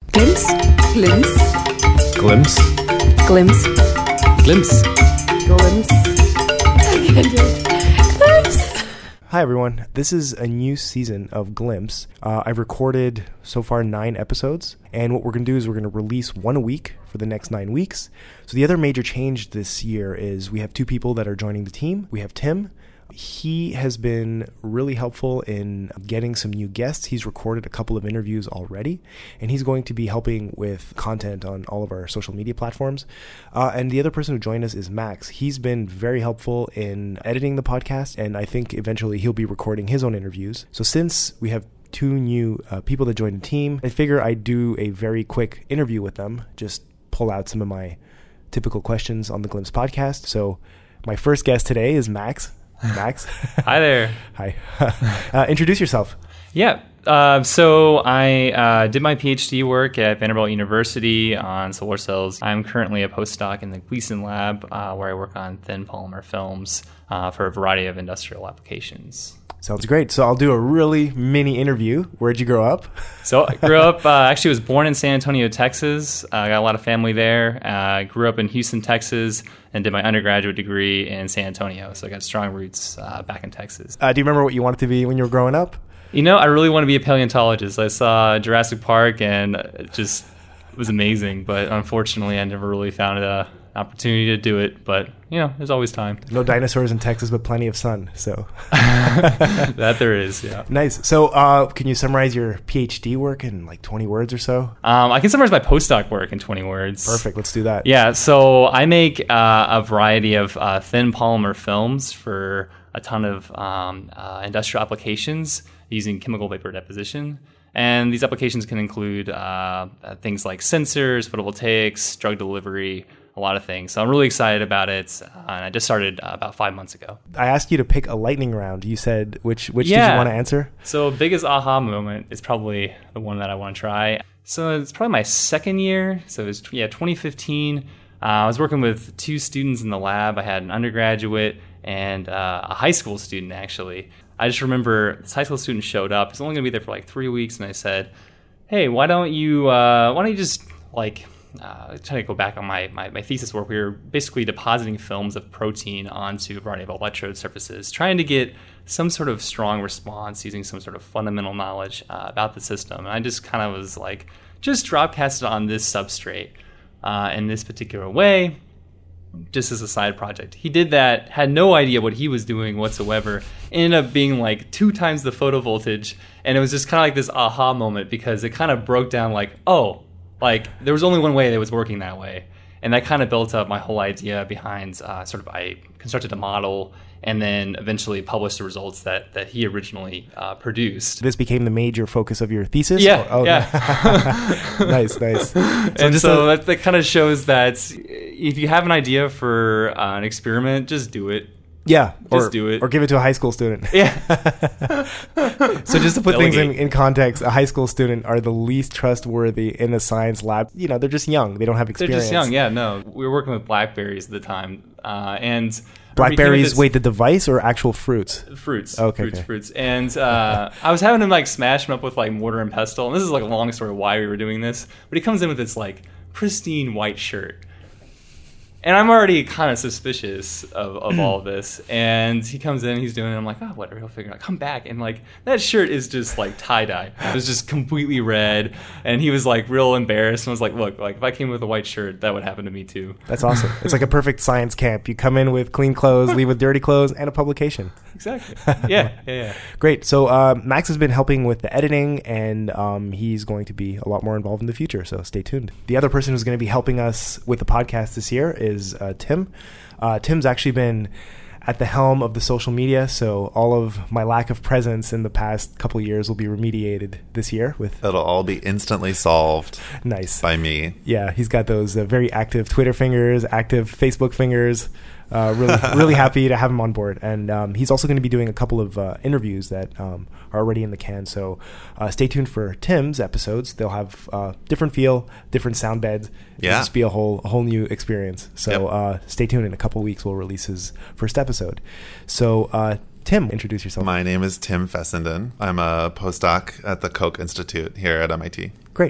Glimpse. Glimpse. Glimpse. Glimpse. Glimpse. Glimpse. I can't do it. Glimpse. Hi, everyone. This is a new season of Glimpse. I've recorded so far 9 episodes, and what we're going to do is we're going to release one a week for the next 9 weeks. So the other major change this year is we have 2 people that are joining the team. We have Tim. He has been really helpful in getting some new guests. He's recorded a couple of interviews already, and he's going to be helping with content on all of our social media platforms. And the other person who joined us is Max. He's been very helpful in editing the podcast, and I think eventually he'll be recording his own interviews. So since we have 2 new people that joined the team, I figure I'd do a very quick interview with them, just pull out some of my typical questions on the Glimpse podcast. So my first guest today is Max. Max. Hi there. Hi. Introduce yourself. Yeah. So I did my PhD work at Vanderbilt University on solar cells. I'm currently a postdoc in the Gleason Lab, where I work on thin polymer films for a variety of industrial applications. Sounds great. So I'll do a really mini interview. Where'd you grow up? So I grew up, actually was born in San Antonio, Texas. I got a lot of family there. Grew up in Houston, Texas, and did my undergraduate degree in San Antonio. So I got strong roots back in Texas. Do you remember what you wanted to be when you were growing up? You know, I really want to be a paleontologist. I saw Jurassic Park and it just was amazing. But unfortunately, I never really found an opportunity to do it. But, you know, there's always time. No dinosaurs in Texas, but plenty of sun. So that there is, yeah. Nice. So can you summarize your PhD work in like 20 words or so? I can summarize my postdoc work in 20 words. Perfect. Let's do that. Yeah. So I make a variety of thin polymer films for a ton of industrial applications using chemical vapor deposition. And these applications can include things like sensors, photovoltaics, drug delivery, a lot of things. So I'm really excited about it. And I just started about 5 months ago. I asked you to pick a lightning round. You said, which did you want to answer? So biggest aha moment is probably the one that I want to try. So it's probably my second year. So it was 2015. I was working with 2 students in the lab. I had an undergraduate and a high school student, actually. I just remember this high school student showed up. He's only going to be there for like 3 weeks. And I said, hey, why don't you just like... trying to go back on my thesis work, we were basically depositing films of protein onto a variety of electrode surfaces, trying to get some sort of strong response using some sort of fundamental knowledge about the system. And I just kind of was like, just drop cast it on this substrate in this particular way, just as a side project. He did that, had no idea what he was doing whatsoever, ended up being like 2 times the photovoltage, and it was just kind of like this aha moment because it kind of broke down like, oh, like, there was only one way that was working that way. And that kind of built up my whole idea behind I constructed a model and then eventually published the results that he originally produced. This became the major focus of your thesis? Yeah. Yeah. Nice. So that kind of shows that if you have an idea for an experiment, just do it. Yeah, just do it. Or give it to a high school student. Yeah. So just to put things in context, a high school student are the least trustworthy in a science lab. You know, they're just young. They don't have experience. They're just young, yeah, no. We were working with blackberries at the time. And blackberries, wait, the device or actual fruits? Fruits. Okay. Fruits. And I was having him like smash them up with like mortar and pestle. And this is like a long story why we were doing this. But he comes in with this like pristine white shirt. And I'm already kind of suspicious of all of this. And he comes in, he's doing it. I'm like, oh, whatever, he'll figure it out. Come back. And like, that shirt is just like tie-dye. It was just completely red. And he was like real embarrassed and was like, look, like if I came with a white shirt, that would happen to me too. That's awesome. It's like a perfect science camp. You come in with clean clothes, leave with dirty clothes, and a publication. Exactly. Yeah. Great. So Max has been helping with the editing, and he's going to be a lot more involved in the future. So stay tuned. The other person who's going to be helping us with the podcast this year is Tim. Tim's actually been at the helm of the social media, so all of my lack of presence in the past couple of years will be remediated this year. It'll all be instantly solved. Nice. By me. Yeah, he's got those very active Twitter fingers, active Facebook fingers. Really happy to have him on board. And he's also going to be doing a couple of interviews that are already in the can. So stay tuned for Tim's episodes. They'll have different feel, different sound beds. Yeah. It'll just be a whole new experience. So stay tuned. In a couple of weeks, we'll release his first episode. So Tim, introduce yourself. My name is Tim Fessenden. I'm a postdoc at the Koch Institute here at MIT. Great.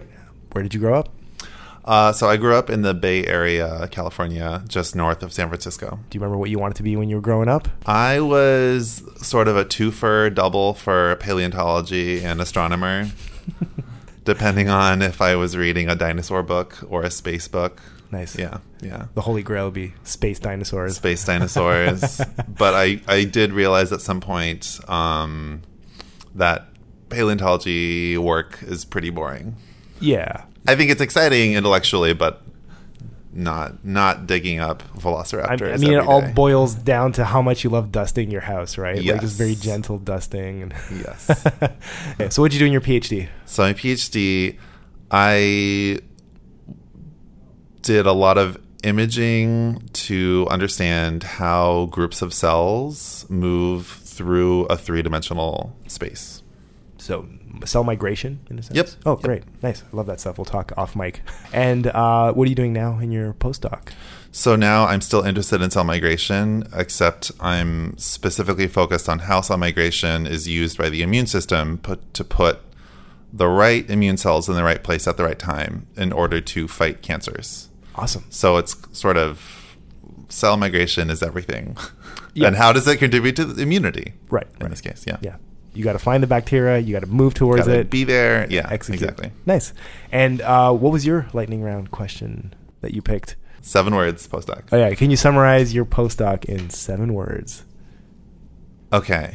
Where did you grow up? So I grew up in the Bay Area, California, just north of San Francisco. Do you remember what you wanted to be when you were growing up? I was sort of a twofer, double for paleontology and astronomer, depending on if I was reading a dinosaur book or a space book. Nice. Yeah. The Holy Grail would be space dinosaurs. Space dinosaurs. But I did realize at some point that paleontology work is pretty boring. Yeah. I think it's exciting intellectually, but not digging up velociraptors. I mean, it every all day. boils down to how much you love dusting your house, right? Like Yes. just very gentle dusting. And Yes. Okay, so what'd you do in your PhD? So my PhD, I did a lot of imaging to understand how groups of cells move through a three-dimensional space. So cell migration, in a sense? Yep. Oh, Yep. great. Nice. I love that stuff. We'll talk off mic. And what are you doing now in your postdoc? So now I'm still interested in cell migration, except I'm specifically focused on how cell migration is used by the immune system to put the right immune cells in the right place at the right time in order to fight cancers. Awesome. So it's sort of cell migration is everything. Yeah. And how does it contribute to the immunity? Right. In this case, yeah. Yeah. You got to find the bacteria. You got to move towards Gotta it. be there. Yeah, Execute. exactly. Nice. And what was your lightning round question that you picked? 7 words postdoc. Oh, yeah. Can you summarize your postdoc in 7 words? Okay.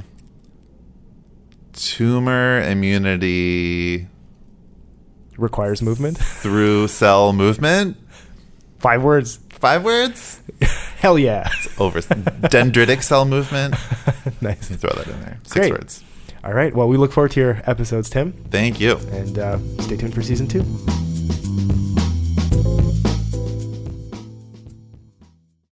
Tumor immunity Requires movement? through cell movement. 5 words. 5 words? Hell yeah. Over. Dendritic cell movement. Nice. Throw that in there. 6 Great. words. All right. Well, we look forward to your episodes, Tim. Thank you. And stay tuned for season 2.